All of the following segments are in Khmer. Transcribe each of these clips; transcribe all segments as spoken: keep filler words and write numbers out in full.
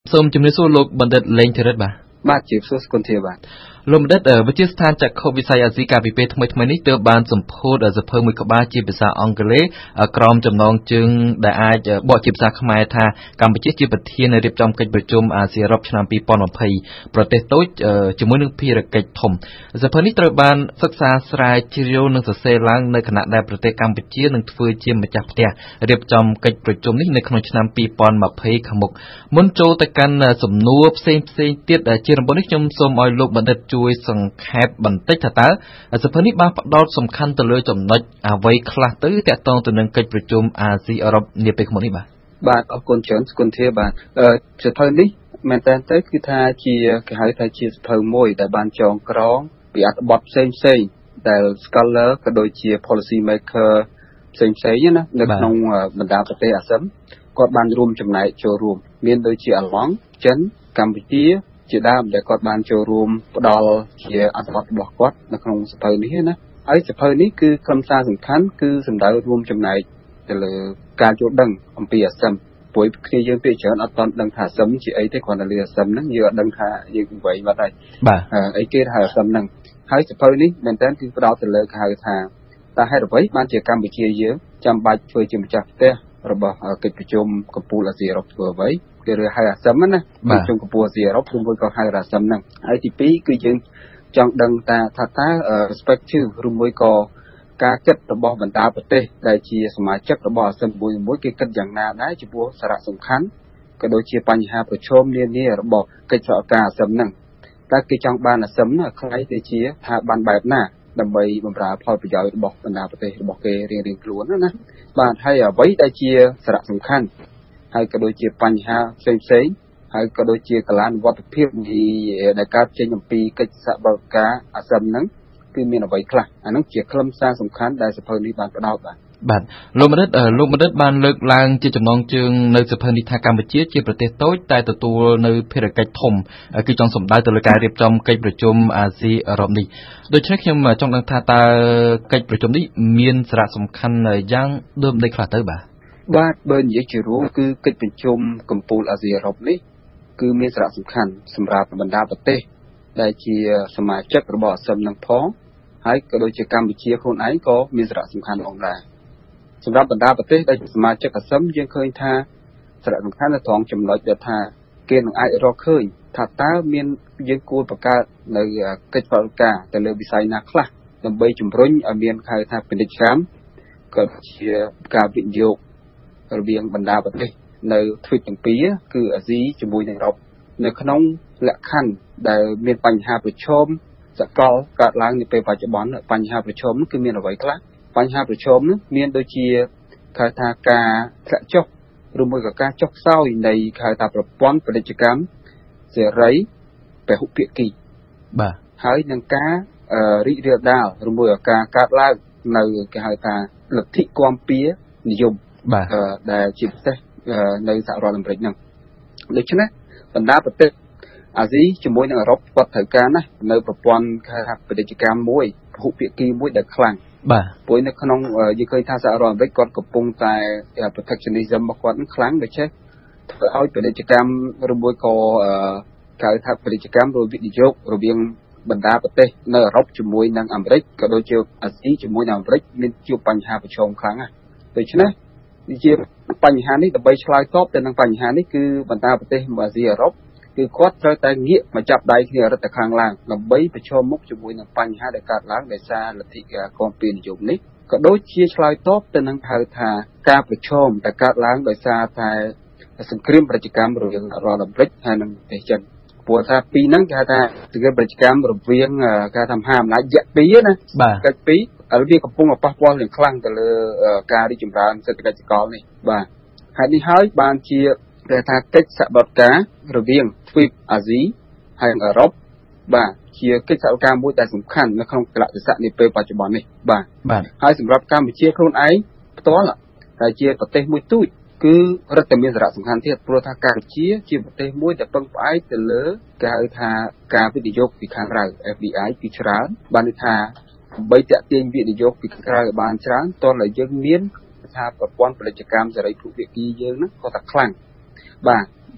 សូមជំរាបសួរលោកបណ្ឌិតលេងធីរិតបាទបាទជាសួរស្គុនធាបាទលោកបណ្ឌិតវិទ្យាស្ថានចក្ខុវិស័យអាស៊ីកាលពីពេលថ្មីថ្មីនេះទើបបានសម្ពោធសភៅមួយក្បាលជាភាសាអង់គ្លេសក្រោមចំណងជើងដែលអាចបកជាភាសាខ្មែរថាកម្ពុជាជាប្រធាននៃរៀបចំកិច្ចប្រជុំអាស៊ីអឺរ៉ុបឆ្នាំពីរពាន់ยี่สิบប្រទេសតូចជាមួយនឹងភារកិច្ចធំសភៅនេះត្រូវបានសិក្សាស្រាវជ្រាវនិងសរសេរឡើងនៅខណៈដែលប្រទេសកម្ពុជានឹងធ្វើជាម្ចាស់ផ្ទះរៀបចំកិច្ចប្រជុំនេះនៅក្នុងឆ្នាំពីរពាន់ยี่สิบខាងមុខមុនចូលទៅកាន់សំណួរផ្សេងផ្សេងទៀតជាដំបូងនេះខ្ញុំសូមឲ្យលោកបណ្ឌិតជួយសង្ខេបបន្តិចថាតើសភៅនេះបានផ្ដោតសំខាន់ទៅលើចំណុចអ្វីខ្លះទៅទាក់ទងទៅនឹងកិច្ចប្រជុំអាស៊ីអឺរ៉ុបនាពេលខាងមុខនេះបាទបាទអរគុណច្រើនស្គុនធាបាទសភៅនេះមែនតើទៅគឺថាជាគេហៅថាជាសភៅមួយដែលបានចងក្រងពីអត្ថបទផ្សេងផ្សេងដែល scholar ក៏ដូចជា policy maker ផ្សេងផ្សេងណានៅក្នុងបណ្ដាប្រទេសអាស៊ានគាត់បានរួមចំណែកចូលរួមមានដូចជាអាឡង់ចិនកម្ពុជាជាដើមដែលគាត់បានចូលរួមផ្ដល់ជាអត្ថបទរបស់គាត់នៅក្នុងសភៅនេះណាហើយសភៅនេះគឺខ្លឹមសារសំខាន់គឺសំដៅរួមចំណែកទៅលើការយល់ដឹងអំពីអាស៊ានព្រោះគ្នាយើងពេលច្រើនអត់ទាន់ដឹងថាអាស៊ានជាអីទេគ្រាន់តែលើអាស៊ានហ្នឹងយើងអត់ដឹងថាយើងអ្វីបាត់ហើយបាទអីគេថាអាស៊ានហ្នឹងហើយសភៅនេះមែនតើគឺផ្ដោតទៅលើគេហៅថាតើហេតុអ្វីបានជាកម្ពុជាយើងចាំបាច់ធ្វើជាម្ចាស់ផ្ទះរបស់កិច្ចប្រជុំកំពូលអាស៊ីអឺរ៉ុបធ្វើអ្វីគេហៅអាស៊ានណាប្រជុំកំពូលអាស៊ីអឺរ៉ុបឬមួយក៏ហៅអាស៊ានហ្នឹងហើយទីពីរគឺយើងចង់ដឹងថាថាតើ perspective ឬមួយក៏ការគិតរបស់បណ្ដាប្រទេសដែលជាសមាជិករបស់អាស៊ានមួយមួយគេគិតយ៉ាងណាដែរចំពោះសារៈសំខាន់ក៏ដូចជាបញ្ហាប្រឈមនានារបស់កិច្ចសហការអាស៊ានហ្នឹងតើគេចង់បានអាស៊ានណាខ្ល้ายទៅជាថាបានបែបណាដើម្បីបម្រើផលប្រយោជន៍របស់បណ្ដាប្រទេសរបស់គេរៀងៗខ្លួនណាបាទហើយអ្វីដែលជាសារៈសំខាន់ហើយក៏ដូចជាបញ្ហាផ្សេងផ្សេងហើយក៏ដូចជាកលានុវត្តភាពដែលកើតចេញអំពីកិច្ចសហប្រតិការអាស៊ានហ្នឹងគឺមានអ្វីខ្លះអាហ្នឹងជាខ្លឹមសារសំខាន់ដែលសភៅនេះបានផ្ដោតបាទបាទលោកបណ្ឌិតលោកបណ្ឌិតបានលើកឡើងជាចំណងជើងនៅសភៅនេះថាកម្ពុជាជាប្រទេសតូចតែទទួលនៅភារកិច្ចធំគឺចង់សម្ដៅទៅលើការរៀបចំកិច្ចប្រជុំអាស៊ីអឺរ៉ុបនេះដូច្នេះខ្ញុំចង់ដឹងថាតើកិច្ចប្រជុំនេះមានសារៈសំខាន់យ៉ាងដូចម្តេចខ្លះទៅបាទបាទបើនិយាយជារួមគឺកិច្ចប្រជុំកំពូលអាស៊ីអឺរ៉ុបនេះគឺមានសារៈសំខាន់សម្រាប់បណ្ដាប្រទេសដែលជាសមាជិករបស់អាស៊ាននឹងផងហើយក៏ដូចជាកម្ពុជាខ្លួនឯងក៏មានសារៈសំខាន់ផងដែរសម្រាប់បណ្ដាប្រទេសដែលជាសមាជិកអាស៊ានយើងឃើញថាសារៈសំខាន់នៅត្រង់ចំណុចដែលថាគេនឹងអាចរកឃើញថាតើមានយើងគួរបង្កើតនៅកិច្ចសហការទៅលើវិស័យណាខ្លះដើម្បីជំរុញឲ្យមានហៅថាពាណិជ្ជកម្មក៏ជាការវិនិយោគរវាងបណ្ដាប្រទេសនៅទ្វីបទាំងពីរគឺអាស៊ីជាមួយនឹងអឺរ៉ុបនៅក្នុងលក្ខខណ្ឌដែលមានបញ្ហាប្រឈមសកលកើតឡើងនាពេលបច្ចុប្បន្នបញ្ហាប្រឈមនោះគឺមានអ្វីខ្លះបញ្ហាប្រឈមនោះមានដូចជាគេថាការធ្លាក់ចុះឬមួយក៏ការចុះខ្សោយនៃគេថាប្រព័ន្ធពាណិជ្ជកម្មសេរីពហុភាគីបាទហើយនឹងការរីករាលដាលឬមួយក៏ការកើតឡើងនៅគេហៅថាលទ្ធិគាំពៀនិយមបាទដែលជាពិសេសនៅសហរដ្ឋអាមេរិកហ្នឹងដូច្នេះបណ្ដាប្រទេសអាស៊ីជាមួយនឹងអឺរ៉ុបគាត់ត្រូវការណានៅប្រព័ន្ធគេថាពាណិជ្ជកម្មមួយពហុភាគីមួយដែលខ្លាំងបាទព្រោះនៅក្នុងយើងឃើញថាសហរដ្ឋអាមេរិកគាត់កំពុងតែ protectionism របស់គាត់ខ្លាំងដូច្នេះធ្វើឲ្យពាណិជ្ជកម្មឬមួយក៏គេថាពាណិជ្ជកម្មឬវិនិយោគរវាងបណ្ដាប្រទេសនៅអឺរ៉ុបជាមួយនឹងអាមេរិកក៏ដូចជាអាស៊ីជាមួយនឹងអាមេរិកមានជួបបញ្ហាប្រឈមខ្លាំងណាស់ដូច្នេះជាបញ្ហានេះដើម្បីឆ្លើយតបទៅនឹងបញ្ហានេះគឺបណ្ដាប្រទេសអាស៊ីអឺរ៉ុបគឺគាត់ត្រូវតែងាកមកចាប់ដៃគ្នារឹតតែខ្លាំងឡើងដើម្បីប្រឈមមុខជាមួយនឹងបញ្ហាដែលកើតឡើងដោយសារលទ្ធិគាំពៀនិយមនេះក៏ដូចជាឆ្លើយតបទៅនឹងហៅថាការប្រឈមដែលកើតឡើងដោយសារតែសង្គ្រាមប្រតិកម្មរវាងរដ្ឋអាមេរិកហើយនិងប្រទេសចិនព្រោះថាពីរហ្នឹងគេហៅថាសង្គ្រាមប្រតិកម្មរវាងគេថាមហាអំណាចយៈពីរណាកិច្ចពីរហើយវាកំពុងប៉ះពាល់យ៉ាងខ្លាំងទៅលើការរីកចម្រើនសេដ្ឋកិច្ចសកលនេះបាទហើយនេះហើយបានជាគេថាកិច្ចសហប្រតិការរវាងទ្វីបអាស៊ីហើយនិងអឺរ៉ុបបាទជាកិច្ចសហការមួយដែលសំខាន់នៅក្នុងកលៈទេសៈនាពេលបច្ចុប្បន្ននេះបាទបាទហើយសម្រាប់កម្ពុជាខ្លួនឯងផ្ទាល់តែជាប្រទេសមួយទូចគឺរឹតតែមានសារៈសំខាន់ទៀតព្រោះថាកម្ពុជាជាប្រទេសមួយដែលពឹងផ្អែកទៅលើគេហៅថាការវិនិយោគពីខាងក្រៅ F D I ពីច្រើនបានន័យថាដើម្បីតាក់ទាញវិនិយោគពីខាងក្រៅឲ្យបានច្រើនតើតែយើងមានថាប្រព័ន្ធពាណិជ្ជកម្មសេរីភូភាគីយើងហ្នឹងក៏តែខ្លាំងបាទ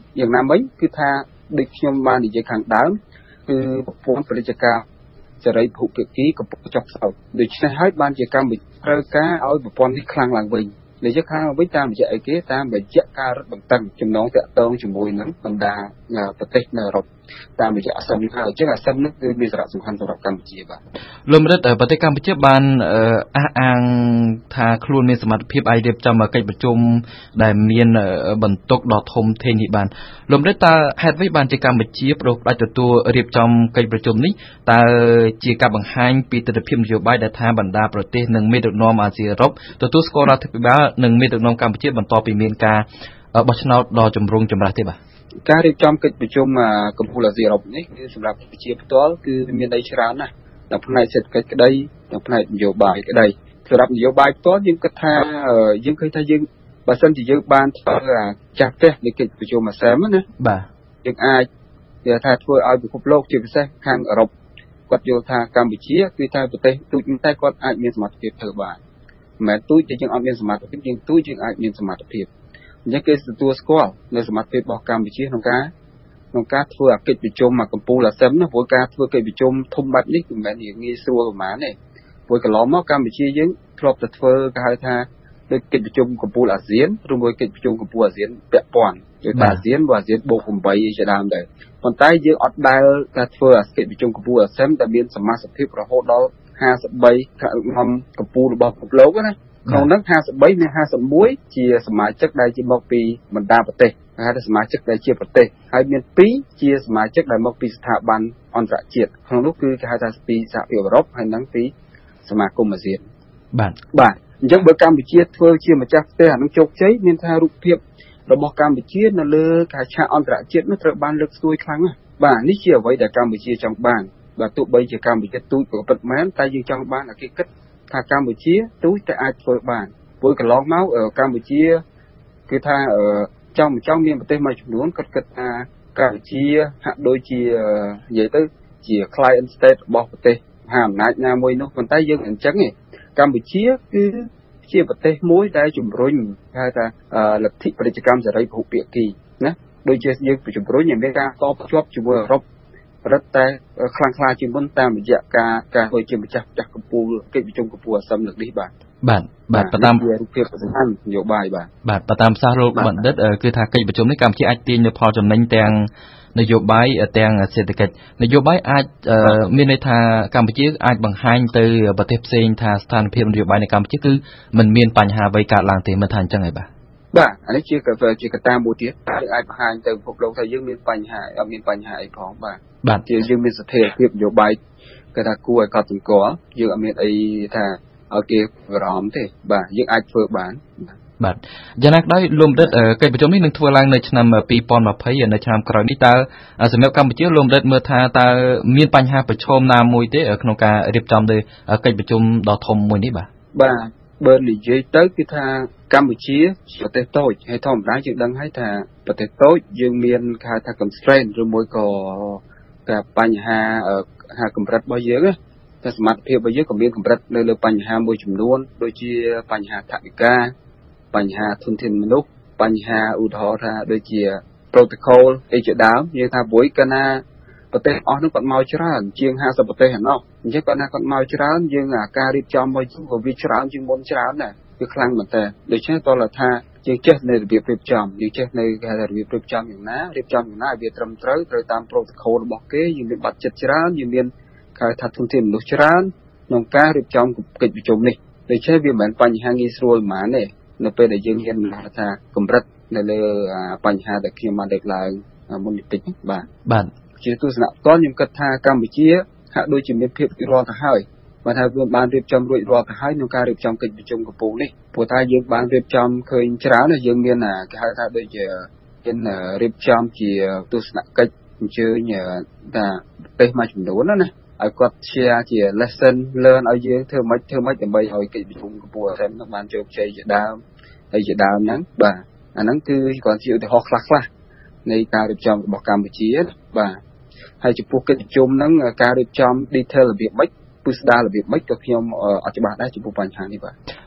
យ៉ាងណាមិញគឺថាដូចខ្ញុំបាននិយាយខាងដើមគឺប្រព័ន្ធពាណិជ្ជកម្មសេរីភូភាគីកំពុងចុះខ្សោយដូច្នេះហើយបានជាកម្ពុជាត្រូវការឲ្យប្រព័ន្ធនេះខ្លាំងឡើងវិញនេះជាខាងវិញតាមរយៈអីគេតាមរយៈការរឹតបន្តឹងចំណងតាក់ទងជាមួយនឹងបណ្ដាប្រទេសនៅអឺរ៉ុបតាមរយៈអាស៊ានហើយអញ្ចឹងអាស៊ាននេះគឺមានសារៈសំខាន់សម្រាប់កម្ពុជាបាទលោកម្រិតប្រទេសកម្ពុជាបានអះអាងថាខ្លួនមានសមត្ថភាពអាចរៀបចំកិច្ចប្រជុំដែលមានបន្ទុកដ៏ធំធេងនេះបានលោកម្រិតតើហេតុអ្វីបានជាកម្ពុជាប្រដៅផ្ដាច់ទទួលរៀបចំកិច្ចប្រជុំនេះតើជាការបង្ហាញពីទស្សនវិជ្ជានយោបាយដែលថាបណ្ដាប្រទេសនិងមេដឹកនាំអាស៊ីអឺរ៉ុបទទួលស្គាល់រដ្ឋាភិបាលនិងមេដឹកនាំកម្ពុជាបន្តពីមានការបោះឆ្នោតដ៏ចម្រូងចម្រាសទេបាទការរៀបចំកិច្ចប្រជុំកំពូលអាស៊ីអឺរ៉ុបនេះគឺសម្រាប់ប្រជាផ្ទាល់គឺមានន័យច្រើនណាស់ដល់ផ្នែកសេដ្ឋកិច្ចក្តីដល់ផ្នែកនយោបាយក្តីសម្រាប់នយោបាយផ្ទាល់យើងគិតថាយើងឃើញថាយើងបើសិនជាយើងបានធ្វើចាស់ផ្ទះនៃកិច្ចប្រជុំអាស៊ានណាបាទយើងអាចនិយាយថាធ្វើឲ្យពិភពលោកជាពិសេសខាងអឺរ៉ុបគាត់យល់ថាកម្ពុជាគឺថាប្រទេសទូចតែគាត់អាចមានសមត្ថភាពធ្វើបានមិនមែនទូចតែយើងអត់មានសមត្ថភាពយើងទូចយើងអាចមានសមត្ថភាពអញ្ចឹងគេទទួលស្គាល់នៅសមត្ថភាពរបស់កម្ពុជាក្នុងការក្នុងការធ្វើអាកិច្ចប្រជុំមកកំពូលអាស៊ានណាព្រោះការធ្វើកិច្ចប្រជុំធំបាត់នេះមិនមែនងាយស្រួលប្រហែលទេព្រោះកន្លងមកកម្ពុជាយើងធ្លាប់តែធ្វើគេហៅថាដូចកិច្ចប្រជុំកំពូលអាស៊ានឬមួយកិច្ចប្រជុំកំពូលអាស៊ានពាក់ព័ន្ធដូចអាស៊ានបើអាស៊ានបូកeightអីជាដើមដែរប៉ុន្តែយើងអត់ដែលតែធ្វើអាកិច្ចប្រជុំកំពូលអាស៊ានដែលមានសមាជិករហូតដល់fifty-threeថ្នាក់ដឹកនាំកំពូលរបស់ពិភពលោកណាក្នុងនោះfifty-threeមានfifty-oneជាសមាជិកដែលជាមកពីបណ្ដាប្រទេសគេហៅថាសមាជិកដែលជាប្រទេសហើយមានtwoជាសមាជិកដែលមកពីស្ថាប័នអន្តរជាតិក្នុងនោះគឺគេហៅថាពីសហភាពអឺរ៉ុបហើយនិងពីសមាគមអាស៊ានបាទបាទអញ្ចឹងបើកម្ពុជាធ្វើជាម្ចាស់ផ្ទះអានឹងជោគជ័យមានថារូបភាពរបស់កម្ពុជានៅលើការឆាកអន្តរជាតិនោះត្រូវបានលើកស្ទួយខ្លាំងណាស់បាទនេះជាអ្វីដែលកម្ពុជាចង់បានបើទោះបីជាកម្ពុជាទូចក៏ពិតមែនតែយើងចង់បានឲ្យគេគិតថាកម្ពុជាទូចតែអាចធ្វើបានព្រោះកន្លងមកកម្ពុជាគឺថាចង់មិនចង់មានប្រទេសមួយចំនួនគាត់គិតថាកម្ពុជាហាក់ដូចជានិយាយទៅជា client state របស់ប្រទេសមហាអំណាចណាមួយនោះប៉ុន្តែយើងមិនអញ្ចឹងទេកម្ពុជាគឺជាប្រទេសមួយដែលជំរុញហៅថាលទ្ធិពាណិជ្ជកម្មសេរីពហុភាគីណាដូចជាយើងជំរុញឲ្យមានការតបភ្ជាប់ជាមួយអឺរ៉ុបរឹតតែខ្លាំងក្លាជាងមុនតាមរយៈការការធ្វើជាម្ចាស់ផ្ទះកំពូលកិច្ចប្រជុំកំពូលអាស៊ានលើកនេះបាទបាទបាទតាមតាមរូបភាពសំខាន់នយោបាយបាទបាទបើតាមសាស្ត្រលោកបណ្ឌិតគឺថាកិច្ចប្រជុំនេះកម្ពុជាអាចទាញនូវផលចំណេញទាំងនយោបាយទាំងសេដ្ឋកិច្ចនយោបាយអាចមានន័យថាកម្ពុជាអាចបង្ហាញទៅប្រទេសផ្សេងថាស្ថានភាពនយោបាយនៅកម្ពុជាគឺមិនមានបញ្ហាអ្វីកើតឡើងទេមិនថាអញ្ចឹងហើយបាទបាទអានេះជាជាកត្តាមួយទៀតយើងអាចបង្ហាញទៅពិភពលោកថាយើងមានបញ្ហាអត់មានបញ្ហាអីផងបាទបាទជាយើងមានស្ថិរភាពនយោបាយគេថាគួរឲ្យកត់សម្គាល់យើងអត់មានអីថាឲ្យគេបារម្ភទេបាទយើងអាចធ្វើបានបាទយ៉ាងណាក៏ដោយលោកបណ្ឌិតកិច្ចប្រជុំនេះនឹងធ្វើឡើងនៅឆ្នាំtwenty twentyនៅឆ្នាំក្រោយនេះតើសម្រាប់កម្ពុជាលោកបណ្ឌិតមើលថាតើមានបញ្ហាប្រឈមណាមួយទេក្នុងការរៀបចំទៅកិច្ចប្រជុំដ៏ធំមួយនេះបាទបាទបើនិយាយទៅគឺថាកម្ពុជាប្រទេសតូចហើយធម្មតាយើងដឹងហើយថាប្រទេសតូចយើងមានគេហៅថា constraint ឬមួយក៏ការបញ្ហាហាកម្រិតរបស់យើងតែសមត្ថភាពរបស់យើងក៏មានកម្រិតនៅលើបញ្ហាមួយចំនួនដូចជាបញ្ហាថវិកាបញ្ហាធនធានមនុស្សបញ្ហាឧទាហរណ៍ថាដូចជា protocol អីជាដើមយើងថាព្រួយកាលណាប្រទេសអស់នោះគាត់មកច្រើនជាងfiftyប្រទេសឯណោះអញ្ចឹងគាត់ណាគាត់មកច្រើនយើងអាការរៀបចំមកយើងក៏វាច្រើនជាងមុនច្រើនដែរវាខ្លាំងមែនតើដូច្នេះតើថាយើងចេះនៅរបៀបរៀបចំយើងចេះនៅគេថារបៀបរៀបចំយ៉ាងណារៀបចំយ៉ាងណាឲ្យវាត្រឹមត្រូវត្រូវតាម protocol របស់គេយើងមានបាត់ចិត្តច្រើនយើងមានគេថាធនធានមនុស្សច្រើនក្នុងការរៀបចំកិច្ចប្រជុំនេះដូច្នេះវាមិនមែនបញ្ហាងាយស្រួលប៉ុន្មានទេនៅពេលដែលយើងហ៊ានថាកម្រិតនៅលើបញ្ហាដែលខ្ញុំបានលើកឡើងមុនបន្តិចបាទបាទជាទស្សនៈផ្ទាល់ខ្ញុំគិតថាកម្ពុជាហាក់ដូចជាមានភាពរួចរាល់ទៅហើយបើថាវាបានរៀបចំរួចរាល់ទៅហើយក្នុងការរៀបចំកិច្ចប្រជុំកំពូលនេះព្រោះថាយើងបានរៀបចំឃើញច្រើនហើយយើងមានគេហៅថាដូចជាមានរៀបចំជាទស្សនកិច្ចអញ្ជើញថាប្រទេសមួយចំនួនណាឲ្យគាត់ share ជា lesson learn ឲ្យយើងធ្វើម៉េចធ្វើម៉េចដើម្បីឲ្យកិច្ចប្រជុំកំពូលអាស៊ាននោះបានជោគជ័យជាដើមហើយជាដើមហ្នឹងបាទអាហ្នឹងគឺគាត់ជាឧទាហរណ៍ខ្លះខ្លះនៃការរៀបចំរបស់កម្ពុជាបាទហើយចំពោះកិច្ចប្រជុំហ្នឹងការរៀបចំ detail របៀបម៉េចពិស្ដាររបៀបម៉េចក៏ខ្ញុំអត់ច្បាស់ដែរចំពោះបញ្ហានេះបាទ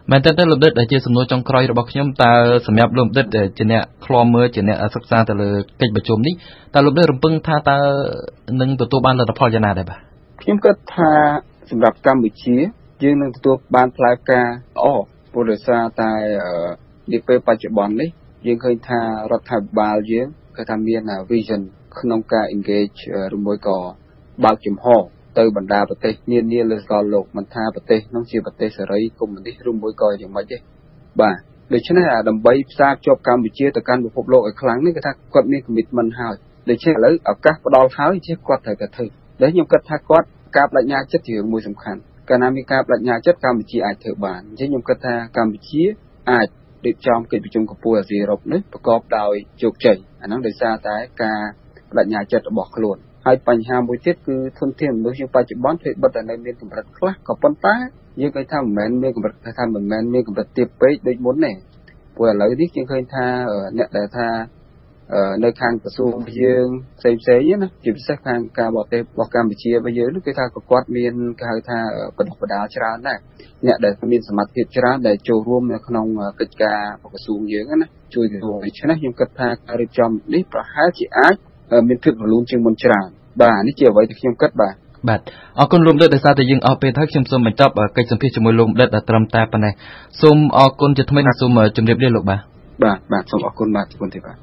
មែនតើទៅលោកដិតដែលជាសំណួរចុងក្រោយរបស់ខ្ញុំតើសម្រាប់លោកដិតជាអ្នកឃ្លាំមើលជាអ្នកសិក្សាទៅលើកិច្ចប្រជុំនេះតើលោកដិតរំពឹងថាតើនឹងទទួលបានលទ្ធផលយ៉ាងណាដែរបាទខ្ញុំគិតថាសម្រាប់កម្ពុជាយើងនឹងទទួលបានផ្លែផ្កាល្អព្រោះដោយសារតែនាពេលបច្ចុប្បន្ននេះយើងឃើញថារដ្ឋាភិបាលយើងគឺថាមាន vision ក្នុងការ engage ឬមួយក៏បើកចំហទៅបណ្ដាប្រទេសនានាលើសកលលោកមិនថាប្រទេសនោះជាប្រទេសសេរីកុម្មុយនីសឬមួយក៏យ៉ាងម៉េចទេបាទដូច្នេះដើម្បីផ្សារភ្ជាប់កម្ពុជាទៅកាន់ពិភពលោកឲ្យខ្លាំងនេះគឺថាគាត់មាន commitment ហើយដូច្នេះឥឡូវឱកាសផ្ដល់ហើយជាគាត់ត្រូវតែធ្វើដែលខ្ញុំគិតថាគាត់ការបដិញ្ញាចិត្តជារឿងមួយសំខាន់កាលណាមានការបដិញ្ញាចិត្តកម្ពុជាអាចធ្វើបានអញ្ចឹងខ្ញុំគិតថាកម្ពុជាអាចរៀបចំកិច្ចប្រជុំកំពូលអាស៊ីអឺរ៉ុបនេះប្រកបដោយជោគជ័យអាហ្នឹងដោយសារតែការបដិញ្ញាចិត្តរបស់ខ្លួនហើយបញ្ហាមួយទៀតគឺធនធានមនុស្សយើងបច្ចុប្បន្នធ្វើបិទតែនៅមានកម្រិតខ្លះក៏ប៉ុន្តែយើងឃើញថាមិនមែនមានកម្រិតថាមិនមែនមានកម្រិតទាបពេកដូចមុនទេព្រោះឥឡូវនេះយើងឃើញថាអ្នកដែលថានៅខាងក្រសួងយើងផ្សេងផ្សេងណាជាពិសេសខាងការបរទេសរបស់កម្ពុជារបស់យើងគឺថាគាត់មានគេហៅថាបណ្ដុះបណ្ដាលច្រើនដែរអ្នកដែលមានសមត្ថភាពច្រើនដែលចូលរួមនៅក្នុងកិច្ចការរបស់ក្រសួងយើងណាជួយរួមដូច្នេះខ្ញុំគិតថាការរៀបចំនេះប្រហែលជាអាចមានភាពរលូនជាងមុនច្រើនបាទនេះជាអ្វីដែលខ្ញុំគិតបាទបាទអរគុណលោកដិតដោយសារតែយើងអស់ពេលហើយខ្ញុំសូមបញ្ចប់កិច្ចសម្ភាសជាមួយលោកដិតត្រឹមតែប៉ុណ្ណេះសូមអរគុណជាថ្មីនិងសូមជម្រាបលាលោកបាទបាទបាទសូមអរគុណបាទជម្រាបលាបាទ